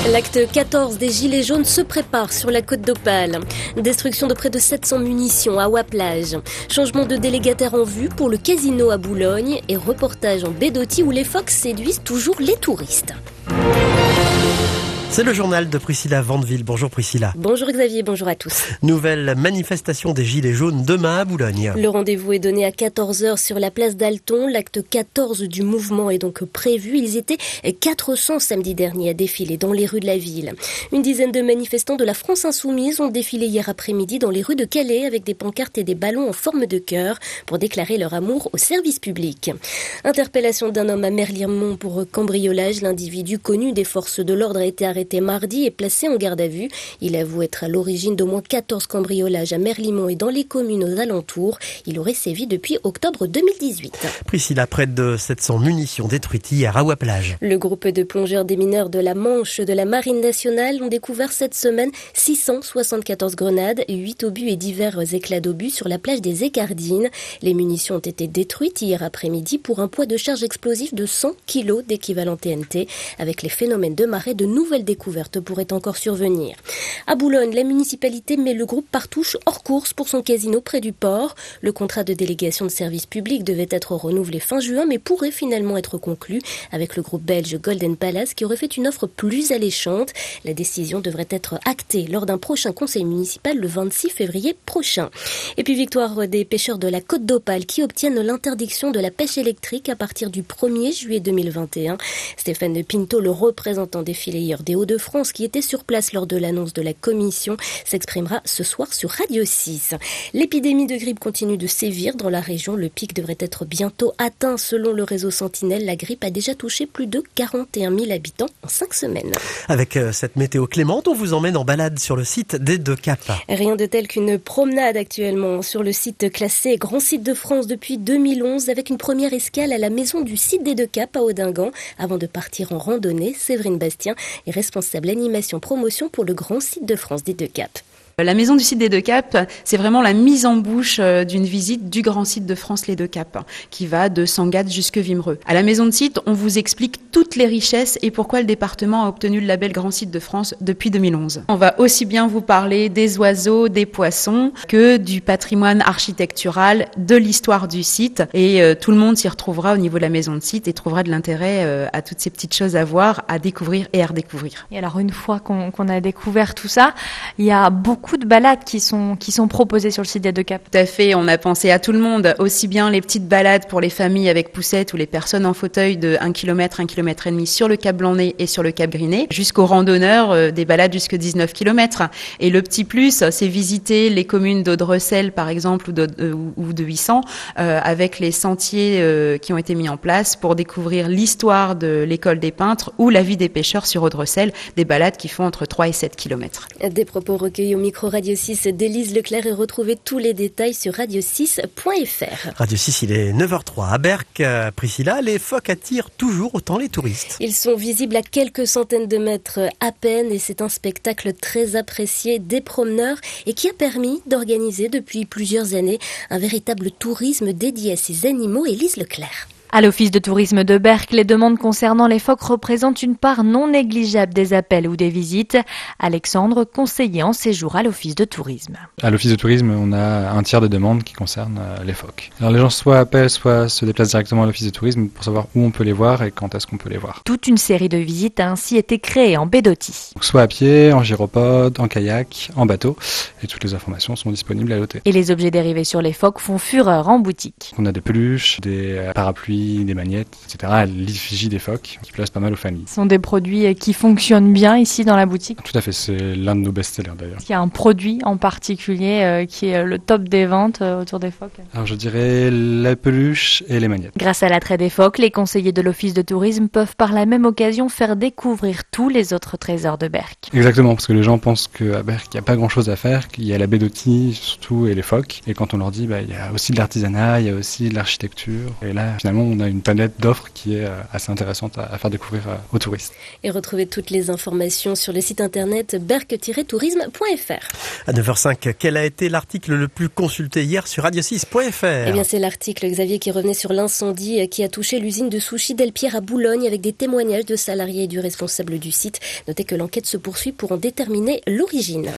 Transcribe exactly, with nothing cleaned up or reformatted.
L'acte quatorze des Gilets jaunes se prépare sur la côte d'Opale. Destruction de près de sept cents munitions à Ouaplage. Changement de délégataire en vue pour le casino à Boulogne et reportage en baie d'Authie où les phoques séduisent toujours les touristes. C'est le journal de Priscilla Vandeville. Bonjour Priscilla. Bonjour Xavier, bonjour à tous. Nouvelle manifestation des Gilets jaunes demain à Boulogne. Le rendez-vous est donné à quatorze heures sur la place d'Alton. L'acte quatorze du mouvement est donc prévu. Ils étaient quatre cents samedi dernier à défiler dans les rues de la ville. Une dizaine de manifestants de la France Insoumise ont défilé hier après-midi dans les rues de Calais avec des pancartes et des ballons en forme de cœur pour déclarer leur amour au service public. Interpellation d'un homme à Merlimont pour cambriolage. L'individu connu des forces de l'ordre a été arrêté mardi et placé en garde à vue. Il avoue être à l'origine d'au moins quatorze cambriolages à Merlimont et dans les communes aux alentours. Il aurait sévi depuis octobre deux mille dix-huit. Priscilla, près de sept cents munitions détruites hier à Ouaplage. Le groupe de plongeurs des mineurs de la Manche de la Marine nationale ont découvert cette semaine six cent soixante-quatorze grenades, huit obus et divers éclats d'obus sur la plage des Écardines. Les munitions ont été détruites hier après-midi pour un poids de charge explosif de cent kilos d'équivalent T N T. Avec les phénomènes de marée, de nouvelles découverte pourrait encore survenir. À Boulogne, la municipalité met le groupe Partouche hors course pour son casino près du port. Le contrat de délégation de service public devait être renouvelé fin juin, mais pourrait finalement être conclu avec le groupe belge Golden Palace qui aurait fait une offre plus alléchante. La décision devrait être actée lors d'un prochain conseil municipal le vingt-six février prochain. Et puis victoire des pêcheurs de la Côte d'Opale qui obtiennent l'interdiction de la pêche électrique à partir du premier juillet deux mille vingt et un. Stéphane Pinto, le représentant des fileyeurs des de France qui était sur place lors de l'annonce de la commission s'exprimera ce soir sur Radio six. L'épidémie de grippe continue de sévir dans la région. Le pic devrait être bientôt atteint selon le réseau Sentinelle. La grippe a déjà touché plus de quarante et un mille habitants en cinq semaines. Avec cette météo clémente, on vous emmène en balade sur le site des Deux Caps. Rien de tel qu'une promenade actuellement sur le site classé Grand Site de France depuis deux mille onze avec une première escale à la maison du site des Deux Caps à Audingan avant de partir en randonnée. Séverine Bastien est responsable animation promotion pour le Grand Site de France des Deux Caps. La maison du site des Deux Caps, c'est vraiment la mise en bouche d'une visite du grand site de France les Deux Caps, qui va de Sangatte jusque Wimereux. À la maison de site, on vous explique toutes les richesses et pourquoi le département a obtenu le label Grand Site de France depuis deux mille onze. On va aussi bien vous parler des oiseaux, des poissons, que du patrimoine architectural, de l'histoire du site. Et euh, tout le monde s'y retrouvera au niveau de la maison de site et trouvera de l'intérêt euh, à toutes ces petites choses à voir, à découvrir et à redécouvrir. Et alors, une fois qu'on, qu'on a découvert tout ça, il y a beaucoup de balades qui sont qui sont proposées sur le site des Deux Caps. Tout à fait, on a pensé à tout le monde, aussi bien les petites balades pour les familles avec poussette ou les personnes en fauteuil de un kilomètre, un kilomètre et demi sur le Cap Blanc-Nez et sur le Cap Grinet, jusqu'aux randonneurs euh, des balades jusque dix-neuf kilomètres. Et le petit plus, c'est visiter les communes d'Audrecel par exemple ou de, euh, ou de Huissan euh, avec les sentiers euh, qui ont été mis en place pour découvrir l'histoire de l'école des peintres ou la vie des pêcheurs sur Audrecel, des balades qui font entre trois et sept kilomètres. Des propos recueillis au micro Radio six d'Élise Leclerc et retrouvez tous les détails sur radio six point f r. Radio six, il est neuf heures zéro trois. À Berck, Priscilla, les phoques attirent toujours autant les touristes. Ils sont visibles à quelques centaines de mètres à peine et c'est un spectacle très apprécié des promeneurs et qui a permis d'organiser depuis plusieurs années un véritable tourisme dédié à ces animaux. Élise Leclerc. À l'Office de tourisme de Berck, les demandes concernant les phoques représentent une part non négligeable des appels ou des visites. Alexandre, conseiller en séjour à l'Office de tourisme. À l'Office de tourisme, on a un tiers des demandes qui concernent les phoques. Alors les gens soit appellent, soit se déplacent directement à l'Office de tourisme pour savoir où on peut les voir et quand est-ce qu'on peut les voir. Toute une série de visites a ainsi été créée en baie d'Authie. Soit à pied, en gyropode, en kayak, en bateau. Et toutes les informations sont disponibles à l'O T. Et les objets dérivés sur les phoques font fureur en boutique. On a des peluches, des parapluies, des magnettes, et cetera, l'effigie des phoques qui plaisent pas mal aux familles. Ce sont des produits qui fonctionnent bien ici dans la boutique. Tout à fait, c'est l'un de nos best-sellers d'ailleurs. Est-ce qu'il y a un produit en particulier euh, qui est le top des ventes euh, autour des phoques? Alors je dirais la peluche et les magnettes. Grâce à l'attrait des phoques, les conseillers de l'Office de tourisme peuvent par la même occasion faire découvrir tous les autres trésors de Berck. Exactement, parce que les gens pensent qu'à Berck, il n'y a pas grand-chose à faire, qu'il y a la baie d'Authie surtout et les phoques. Et quand on leur dit, bah, il y a aussi de l'artisanat, il y a aussi de l'architecture. Et là, finalement, on a une palette d'offres qui est assez intéressante à faire découvrir aux touristes. Et retrouvez toutes les informations sur le site internet berck tiret tourisme point f r. À neuf heures cinq, quel a été l'article le plus consulté hier sur radio six point f r? Eh bien, c'est l'article, Xavier, qui revenait sur l'incendie qui a touché l'usine de sushi Delpierre à Boulogne avec des témoignages de salariés et du responsable du site. Notez que l'enquête se poursuit pour en déterminer l'origine.